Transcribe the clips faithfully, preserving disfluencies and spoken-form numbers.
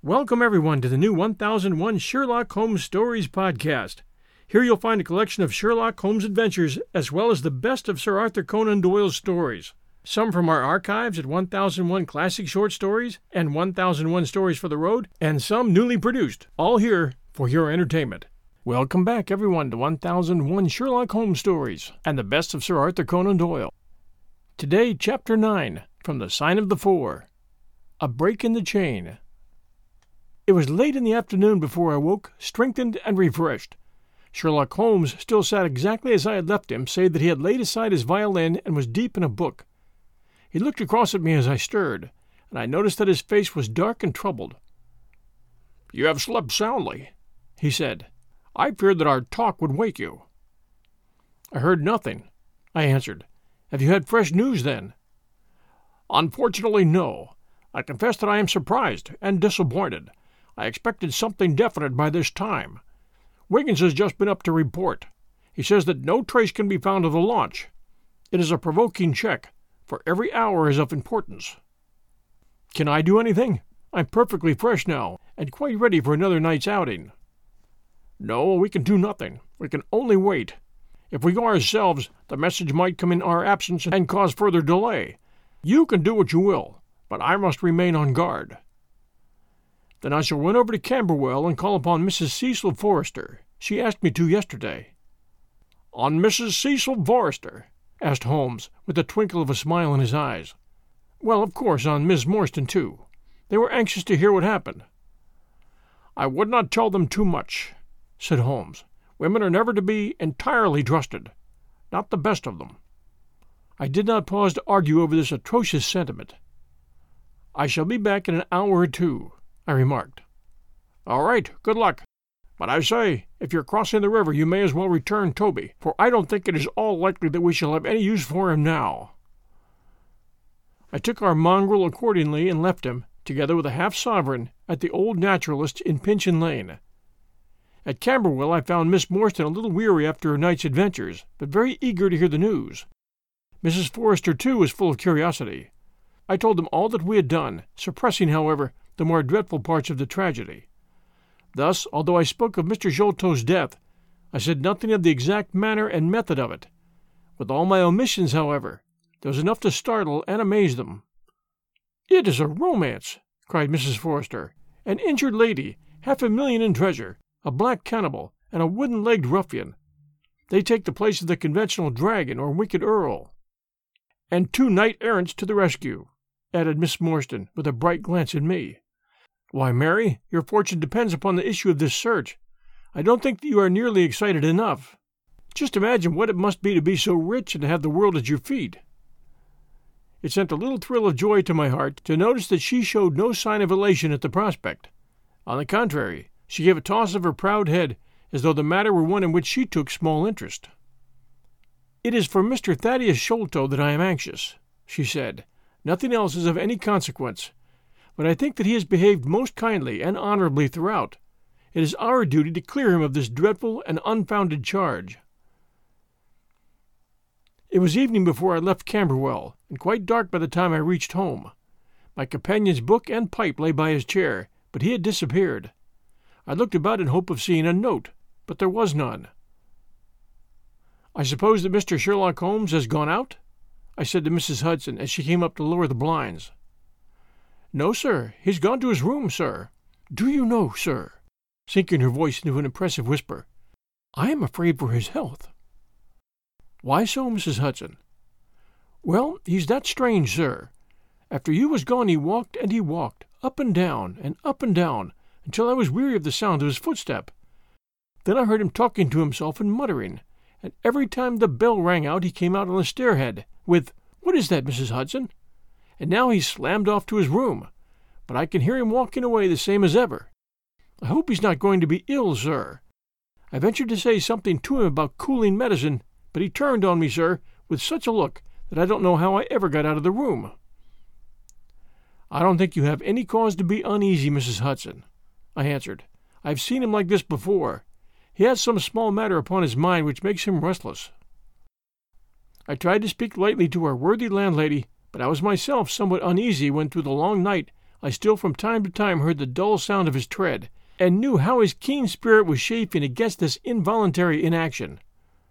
Welcome, everyone, to the new one thousand one Sherlock Holmes Stories podcast. Here you'll find a collection of Sherlock Holmes adventures, as well as the best of Sir Arthur Conan Doyle's stories. Some from our archives at one thousand one Classic Short Stories and one thousand one Stories for the Road, and some newly produced, all here for your entertainment. Welcome back, everyone, to one thousand one Sherlock Holmes Stories and the best of Sir Arthur Conan Doyle. Today, Chapter nine, from The Sign of the Four, A Break in the Chain. It was late in the afternoon before I woke, strengthened and refreshed. Sherlock Holmes still sat exactly as I had left him, save that he had laid aside his violin and was deep in a book. He looked across at me as I stirred, and I noticed that his face was dark and troubled. "You have slept soundly," he said. "I feared that our talk would wake you." "I heard nothing," I answered. "Have you had fresh news, then?" "Unfortunately, no. I confess that I am surprised and disappointed. I expected something definite by this time. Wiggins has just been up to report. He says that no trace can be found of the launch. It is a provoking check, for every hour is of importance." "Can I do anything? I'm perfectly fresh now, and quite ready for another night's outing." "No, we can do nothing. We can only wait. If we go ourselves, the message might come in our absence and cause further delay. You can do what you will, but I must remain on guard." "Then I shall run over to Camberwell and call upon Missus Cecil Forrester. She asked me to yesterday." "On Missus Cecil Forrester?" asked Holmes, with the twinkle of a smile in his eyes. "Well, of course, on Miss Morstan, too. They were anxious to hear what happened." "I would not tell them too much," said Holmes. "Women are never to be entirely trusted. Not the best of them." I did not pause to argue over this atrocious sentiment. "I shall be back in an hour or two," I remarked. "All right, good luck. But I say, if you're crossing the river, you may as well return Toby, for I don't think it is all likely that we shall have any use for him now." I took our mongrel accordingly and left him, together with a half-sovereign, at the old naturalist's in Pinchin Lane. At Camberwell I found Miss Morstan a little weary after her night's adventures, but very eager to hear the news. Missus Forrester, too, was full of curiosity. I told them all that we had done, suppressing, however, the more dreadful parts of the tragedy. Thus, although I spoke of Mister Sholto's death, I said nothing of the exact manner and method of it. With all my omissions, however, there was enough to startle and amaze them. "It is a romance!" cried Missus Forrester. "An injured lady, half a million in treasure, a black cannibal, and a wooden-legged ruffian. They take the place of the conventional dragon or wicked earl." "And two knight-errants to the rescue," added Miss Morstan, with a bright glance at me. "Why, Mary, your fortune depends upon the issue of this search. I don't think that you are nearly excited enough. Just imagine what it must be to be so rich and to have the world at your feet." It sent a little thrill of joy to my heart to notice that she showed no sign of elation at the prospect. On the contrary, she gave a toss of her proud head, as though the matter were one in which she took small interest. "It is for Mister Thaddeus Sholto that I am anxious," she said. "Nothing else is of any consequence. But I think that he has behaved most kindly and honorably throughout. It is our duty to clear him of this dreadful and unfounded charge." It was evening before I left Camberwell, and quite dark by the time I reached home. My companion's book and pipe lay by his chair, but he had disappeared. I looked about in hope of seeing a note, but there was none. "I suppose that Mister Sherlock Holmes has gone out?" I said to Missus Hudson as she came up to lower the blinds. "No, sir. He's gone to his room, sir. Do you know, sir," sinking her voice into an impressive whisper, "I am afraid for his health." "Why so, Missus Hudson?" "Well, he's that strange, sir. After you was gone he walked and he walked, up and down and up and down, until I was weary of the sound of his footstep. Then I heard him talking to himself and muttering, and every time the bell rang out he came out on the stairhead, with, 'What is that, Missus Hudson?' And now he's slammed off to his room, but I can hear him walking away the same as ever. I hope he's not going to be ill, sir. I ventured to say something to him about cooling medicine, but he turned on me, sir, with such a look that I don't know how I ever got out of the room." "I don't think you have any cause to be uneasy, Missus Hudson," I answered. "I've seen him like this before. He has some small matter upon his mind which makes him restless." I tried to speak lightly to our worthy landlady, but I was myself somewhat uneasy when through the long night I still from time to time heard the dull sound of his tread, and knew how his keen spirit was chafing against this involuntary inaction.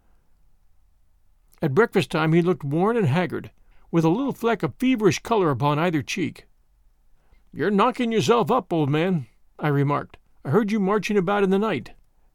At breakfast time he looked worn and haggard, with a little fleck of feverish color upon either cheek. "You're knocking yourself up, old man," I remarked. "I heard you marching about in the night."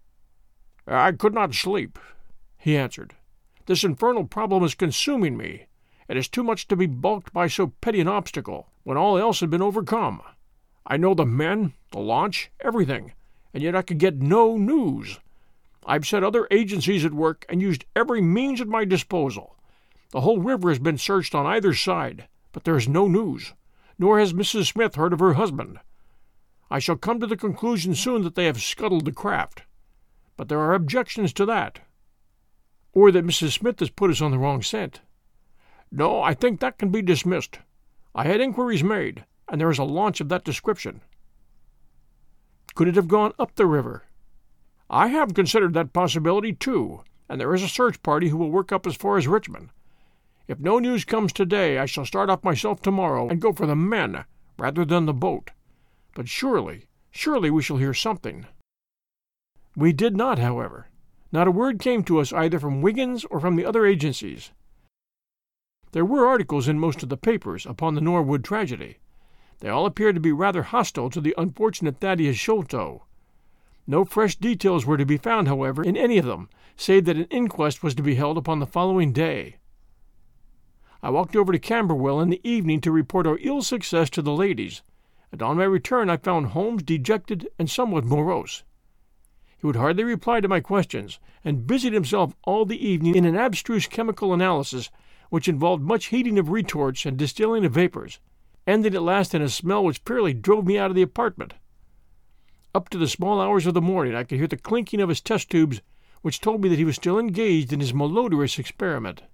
"I could not sleep," he answered. "This infernal problem is consuming me. It is too much to be balked by so petty an obstacle, when all else had been overcome. I know the men, the launch, everything, and yet I could get no news. I've set other agencies at work and used every means at my disposal. The whole river has been searched on either side, but there is no news, nor has Missus Smith heard of her husband. I shall come to the conclusion soon that they have scuttled the craft. But there are objections to that. Or that Missus Smith has put us on the wrong scent. No, I think that can be dismissed. I had inquiries made, and there is a launch of that description." "Could it have gone up the river?" "I have considered that possibility, too, and there is a search party who will work up as far as Richmond. If no news comes today, I shall start off myself tomorrow and go for the men rather than the boat. But surely, surely we shall hear something." We did not, however. Not a word came to us either from Wiggins or from the other agencies. There were articles in most of the papers upon the Norwood tragedy. They all appeared to be rather hostile to the unfortunate Thaddeus Sholto. No fresh details were to be found, however, in any of them, save that an inquest was to be held upon the following day. I walked over to Camberwell in the evening to report our ill success to the ladies, and on my return I found Holmes dejected and somewhat morose. He would hardly reply to my questions, and busied himself all the evening in an abstruse chemical analysis which involved much heating of retorts and distilling of vapors, ending at last in a smell which fairly drove me out of the apartment. Up to the small hours of the morning I could hear the clinking of his test tubes, which told me that he was still engaged in his malodorous experiment.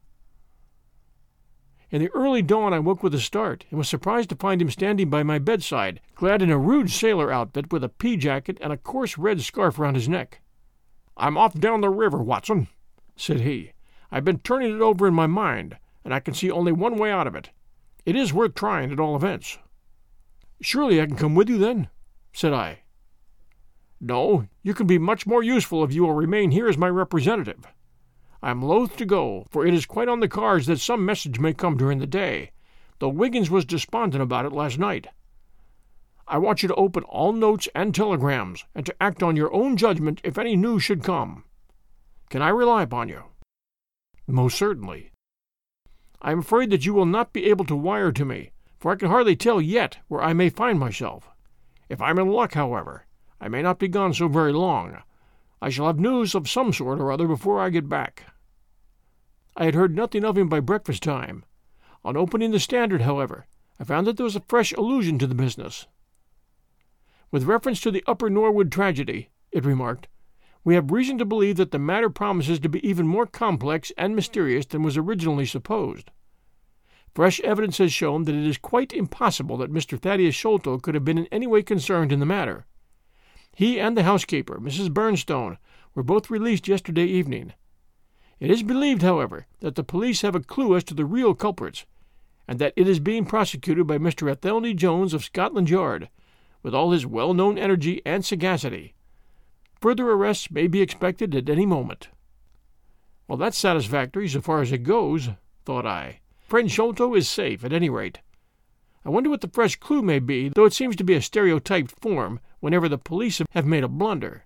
In the early dawn I woke with a start, and was surprised to find him standing by my bedside, clad in a rude sailor outfit with a pea-jacket and a coarse red scarf round his neck. "I'm off down the river, Watson," said he. "I've been turning it over in my mind, and I can see only one way out of it. It is worth trying, at all events." "Surely I can come with you, then?" said I. "No, you can be much more useful if you will remain here as my representative. I am loath to go, for it is quite on the cards that some message may come during the day, though Wiggins was despondent about it last night. I want you to open all notes and telegrams, and to act on your own judgment if any news should come. Can I rely upon you?" "Most certainly." "I am afraid that you will not be able to wire to me, for I can hardly tell yet where I may find myself. If I am in luck, however, I may not be gone so very long. I shall have news of some sort or other before I get back." I had heard nothing of him by breakfast time. On opening the Standard, however, I found that there was a fresh allusion to the business. "With reference to the Upper Norwood tragedy," it remarked, "we have reason to believe that the matter promises to be even more complex and mysterious than was originally supposed. Fresh evidence has shown that it is quite impossible that Mister Thaddeus Sholto could have been in any way concerned in the matter. He and the housekeeper, Missus Burnstone, were both released yesterday evening. It is believed, however, that the police have a clue as to the real culprits, and that it is being prosecuted by Mister Athelney Jones of Scotland Yard, with all his well-known energy and sagacity. Further arrests may be expected at any moment." "Well, that's satisfactory so far as it goes," thought I. "Friend Sholto is safe, at any rate. I wonder what the fresh clue may be, though it seems to be a stereotyped form whenever the police have made a blunder."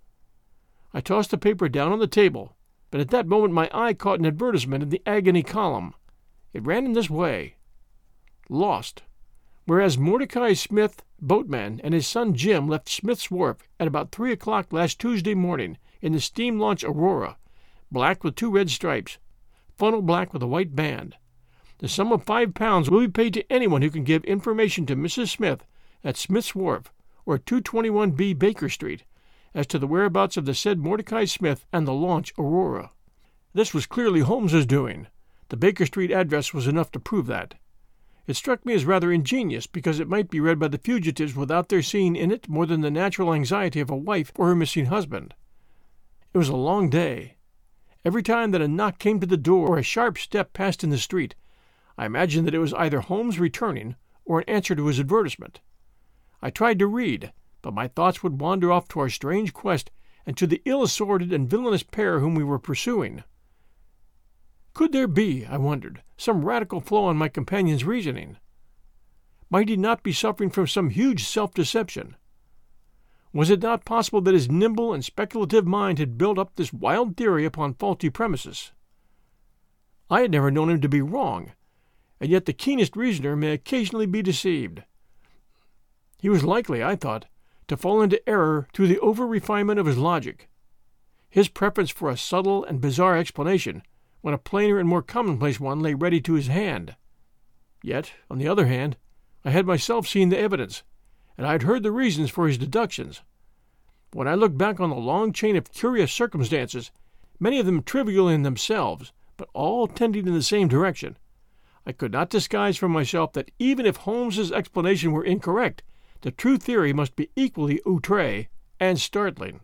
I tossed the paper down on the table, but at that moment my eye caught an advertisement in the Agony column. It ran in this way: "Lost. Whereas Mordecai Smith, boatman, and his son Jim left Smith's Wharf at about three o'clock last Tuesday morning in the steam launch Aurora, black with two red stripes, funnel black with a white band. The sum of five pounds will be paid to anyone who can give information to Missus Smith at Smith's Wharf or two twenty-one B Baker Street as to the whereabouts of the said Mordecai Smith and the launch Aurora." This was clearly Holmes's doing. The Baker Street address was enough to prove that. It struck me as rather ingenious, because it might be read by the fugitives without their seeing in it more than the natural anxiety of a wife for her missing husband. It was a long day. Every time that a knock came to the door or a sharp step passed in the street, I imagined that it was either Holmes returning or an answer to his advertisement. I tried to read, but my thoughts would wander off to our strange quest and to the ill-assorted and villainous pair whom we were pursuing. Could there be, I wondered, some radical flaw in my companion's reasoning? Might he not be suffering from some huge self-deception? Was it not possible that his nimble and speculative mind had built up this wild theory upon faulty premises? I had never known him to be wrong, and yet the keenest reasoner may occasionally be deceived. He was likely, I thought, to fall into error through the over-refinement of his logic. His preference for a subtle and bizarre explanation, when a plainer and more commonplace one lay ready to his hand. Yet, on the other hand, I had myself seen the evidence, and I had heard the reasons for his deductions. When I looked back on the long chain of curious circumstances, many of them trivial in themselves, but all tending in the same direction, I could not disguise from myself that even if Holmes's explanation were incorrect, the true theory must be equally outré and startling.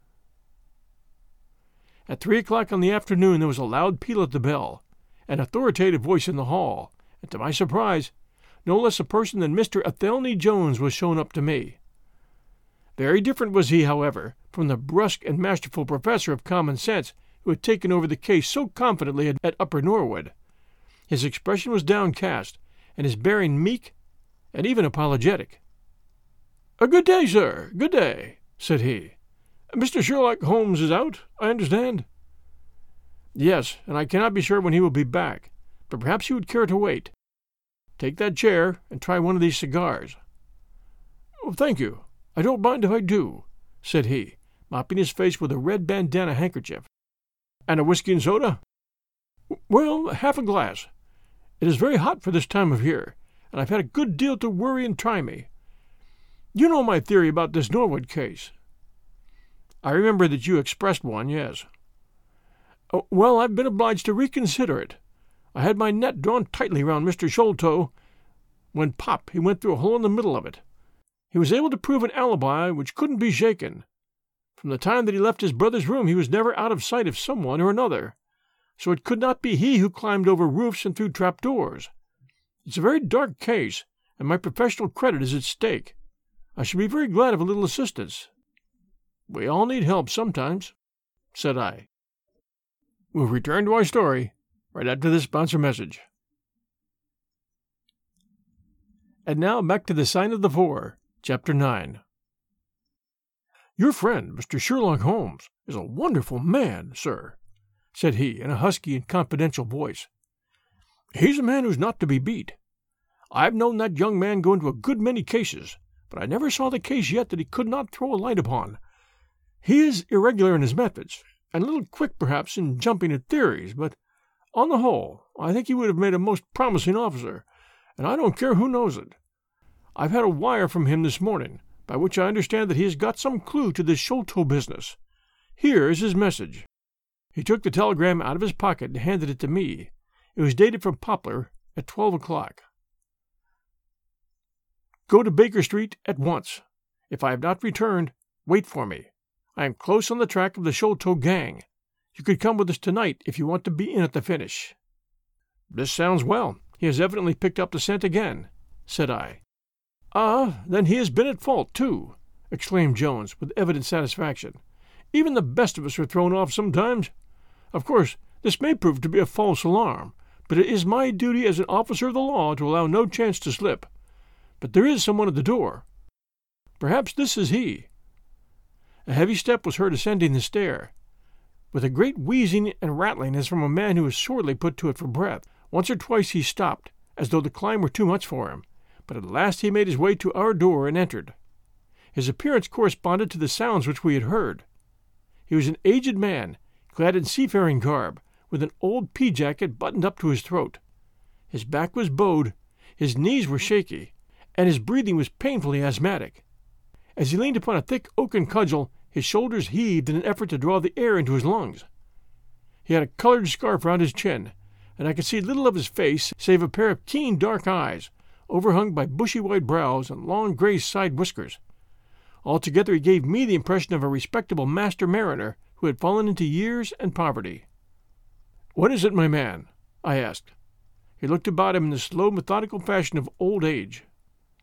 At three o'clock in the afternoon there was a loud peal at the bell, an authoritative voice in the hall, and to my surprise, no less a person than Mister Athelney Jones was shown up to me. Very different was he, however, from the brusque and masterful professor of common sense who had taken over the case so confidently at Upper Norwood. His expression was downcast, and his bearing meek and even apologetic. "A good day, sir, good day," said he. "Mister Sherlock Holmes is out, I understand?" "Yes, and I cannot be sure when he will be back, but perhaps you would care to wait. Take that chair and try one of these cigars." "Oh, thank you. I don't mind if I do," said he, mopping his face with a red bandana handkerchief. "And a whiskey and soda?" "Well, half a glass. It is very hot for this time of year, and I've had a good deal to worry and try me. You know my theory about this Norwood case." "I remember that you expressed one, yes." "Oh, well, I've been obliged to reconsider it. I had my net drawn tightly round Mister Sholto, when pop, he went through a hole in the middle of it. He was able to prove an alibi which couldn't be shaken. From the time that he left his brother's room he was never out of sight of someone or another, so it could not be he who climbed over roofs and through trapdoors. It's a very dark case, and my professional credit is at stake. I should be very glad of a little assistance." "We all need help sometimes," said I. We'll return to our story right after this sponsor message. And now back to The Sign of the Four, Chapter nine. "Your friend, Mister Sherlock Holmes, is a wonderful man, sir," said he in a husky and confidential voice. "He's a man who's not to be beat. I've known that young man go into a good many cases, but I never saw the case yet that he could not throw a light upon. He is irregular in his methods, and a little quick perhaps in jumping at theories, but on the whole I think he would have made a most promising officer, and I don't care who knows it. I've had a wire from him this morning, by which I understand that he has got some clue to this Sholto business. Here is his message." He took the telegram out of his pocket and handed it to me. It was dated from Poplar at twelve o'clock. "Go to Baker Street at once. If I have not returned, wait for me. I am close on the track of the Sholto gang. You could come with us tonight if you want to be in at the finish." "This sounds well. He has evidently picked up the scent again," said I. "Ah, then he has been at fault, too," exclaimed Jones, with evident satisfaction. "Even the best of us are thrown off sometimes. Of course, this may prove to be a false alarm, but it is my duty as an officer of the law to allow no chance to slip. But there is someone at the door. Perhaps this is he." A heavy step was heard ascending the stair, with a great wheezing and rattling as from a man who is sorely put to it for breath. Once or twice he stopped, as though the climb were too much for him, but at last he made his way to our door and entered. His appearance corresponded to the sounds which we had heard. He was an aged man, clad in seafaring garb, with an old pea-jacket buttoned up to his throat. His back was bowed, his knees were shaky, and his breathing was painfully asthmatic. As he leaned upon a thick oaken cudgel, his shoulders heaved in an effort to draw the air into his lungs. He had a colored scarf round his chin, and I could see little of his face save a pair of keen dark eyes, overhung by bushy white brows and long gray side whiskers. Altogether he gave me the impression of a respectable master mariner who had fallen into years and poverty. "What is it, my man?" I asked. He looked about him in the slow, methodical fashion of old age.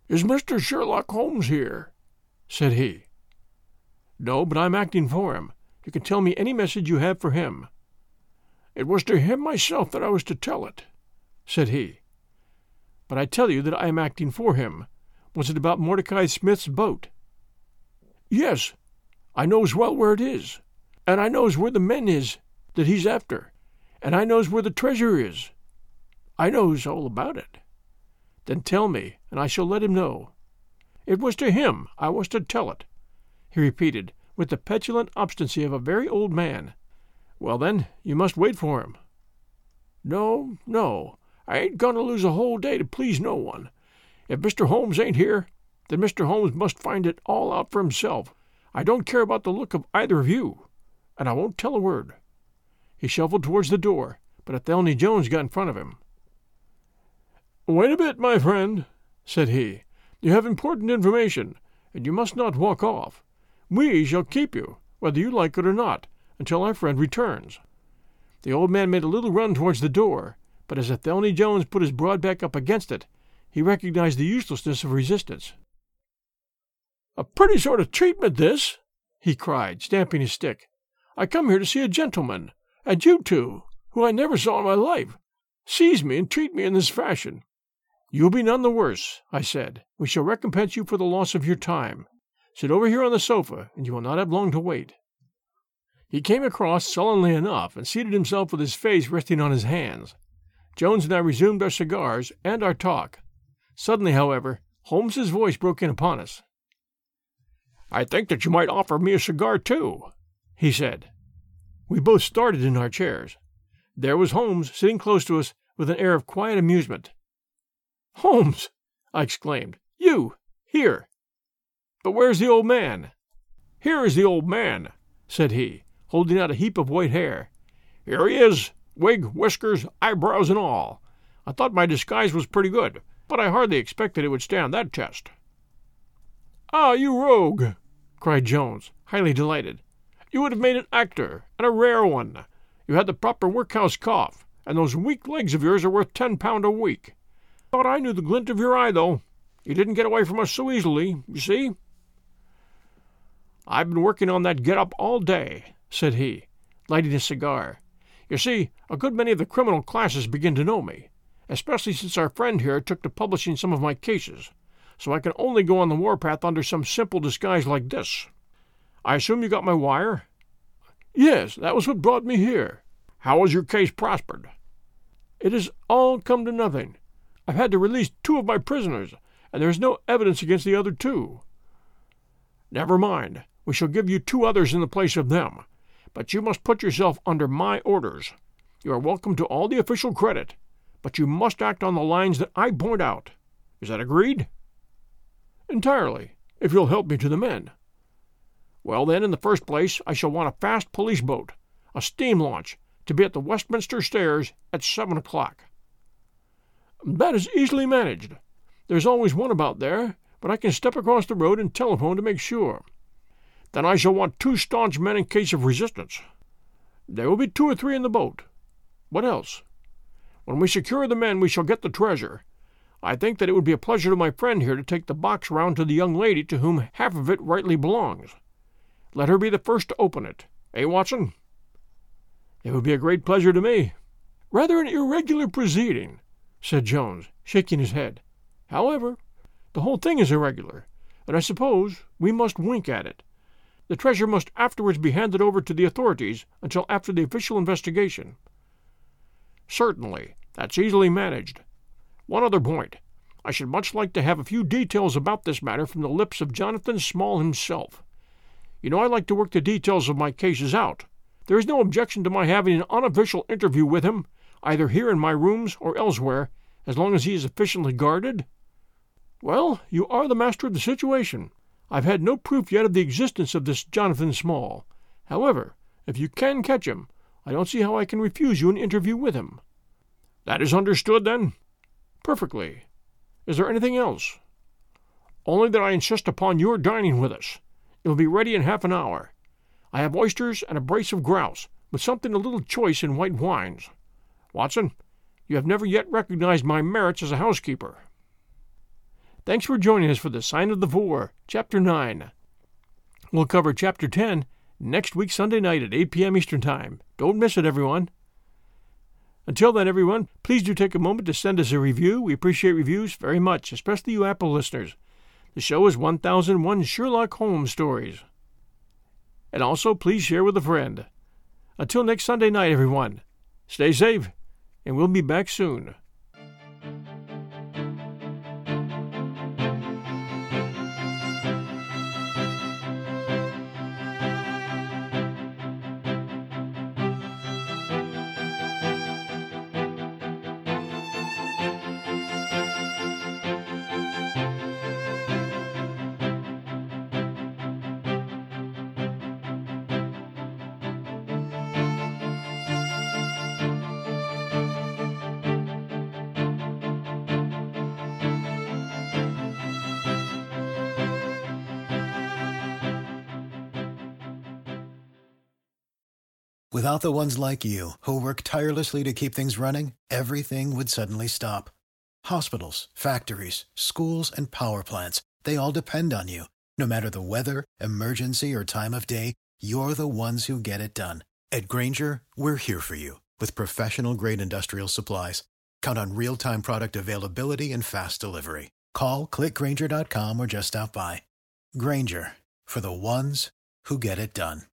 "Is Mister Sherlock Holmes here?" said he. "No, but I'm acting for him. You can tell me any message you have for him." "It was to him myself that I was to tell it," said he. "But I tell you that I am acting for him. Was it about Mordecai Smith's boat?" "Yes. I knows well where it is, and I knows where the men is that he's after, and I knows where the treasure is. I knows all about it." "Then tell me, and I shall let him know." "It was to him I was to tell it," he repeated, with the petulant obstinacy of a very old man. "Well, then, you must wait for him." "No, no, I ain't going to lose a whole day to please no one. If Mister Holmes ain't here, then Mister Holmes must find it all out for himself. I don't care about the look of either of you, and I won't tell a word." He shuffled towards the door, but Athelney Jones got in front of him. "Wait a bit, my friend," said he. "You have important information, and you must not walk off. We shall keep you, whether you like it or not, until our friend returns." The old man made a little run towards the door, but as Athelney Jones put his broad back up against it, he recognized the uselessness of resistance. "A pretty sort of treatment, this!" he cried, stamping his stick. "I come here to see a gentleman, and you two, who I never saw in my life, seize me and treat me in this fashion." "You'll be none the worse," I said. "We shall recompense you for the loss of your time. Sit over here on the sofa, and you will not have long to wait." He came across sullenly enough, and seated himself with his face resting on his hands. Jones and I resumed our cigars and our talk. Suddenly, however, Holmes's voice broke in upon us. "I think that you might offer me a cigar, too," he said. We both started in our chairs. There was Holmes sitting close to us with an air of quiet amusement. "Holmes!" I exclaimed. "You! Here! But where's the old man?" "Here is the old man," said he, holding out a heap of white hair. "Here he is, wig, whiskers, eyebrows, and all. I thought my disguise was pretty good, but I hardly expected it would stand that test." "Ah, you rogue!" cried Jones, highly delighted. "You would have made an actor, and a rare one. You had the proper workhouse cough, and those weak legs of yours are worth ten pound a week. Thought I knew the glint of your eye, though. You didn't get away from us so easily, you see." "I've been working on that get-up all day," said he, lighting a cigar. "You see, a good many of the criminal classes begin to know me, especially since our friend here took to publishing some of my cases, so I can only go on the warpath under some simple disguise like this. I assume you got my wire?" "Yes, that was what brought me here." "How has your case prospered?" "It has all come to nothing. I've had to release two of my prisoners, and there is no evidence against the other two." "Never mind. We shall give you two others in the place of them, but you must put yourself under my orders. You are welcome to all the official credit, but you must act on the lines that I point out. Is that agreed?" "Entirely, if you'll help me to the men." "Well, then, in the first place, I shall want a fast police boat, a steam launch, to be at the Westminster Stairs at seven o'clock." "That is easily managed. There's always one about there, but I can step across the road and telephone to make sure." "Then I shall want two staunch men in case of resistance." "There will be two or three in the boat. What else?" "When we secure the men, we shall get the treasure. I think that it would be a pleasure to my friend here to take the box round to the young lady to whom half of it rightly belongs. Let her be the first to open it. Eh, Watson?" "It would be a great pleasure to me." "Rather an irregular proceeding," said Jones, shaking his head. "However, the whole thing is irregular, and I suppose we must wink at it. The treasure must afterwards be handed over to the authorities until after the official investigation." "Certainly. That's easily managed. One other point. I should much like to have a few details about this matter from the lips of Jonathan Small himself. You know I like to work the details of my cases out. There is no objection to my having an unofficial interview with him, either here in my rooms or elsewhere, as long as he is efficiently guarded." "Well, you are the master of the situation. I've had no proof yet of the existence of this Jonathan Small. However, if you can catch him, I don't see how I can refuse you an interview with him." "That is understood, then?" "Perfectly. Is there anything else?" "Only that I insist upon your dining with us. It will be ready in half an hour. I have oysters and a brace of grouse, with something a little choice in white wines. Watson, you have never yet recognized my merits as a housekeeper." Thanks for joining us for the Sign of the Four, Chapter nine. We'll cover Chapter ten next week Sunday night at eight p.m. Eastern Time. Don't miss it, everyone. Until then, everyone, please do take a moment to send us a review. We appreciate reviews very much, especially you Apple listeners. The show is one thousand one Sherlock Holmes Stories. And also, please share with a friend. Until next Sunday night, everyone, stay safe, and we'll be back soon. Without the ones like you, who work tirelessly to keep things running, everything would suddenly stop. Hospitals, factories, schools, and power plants, they all depend on you. No matter the weather, emergency, or time of day, you're the ones who get it done. At Grainger, we're here for you with professional-grade industrial supplies. Count on real-time product availability and fast delivery. Call, click Grainger dot com, or just stop by. Grainger, for the ones who get it done.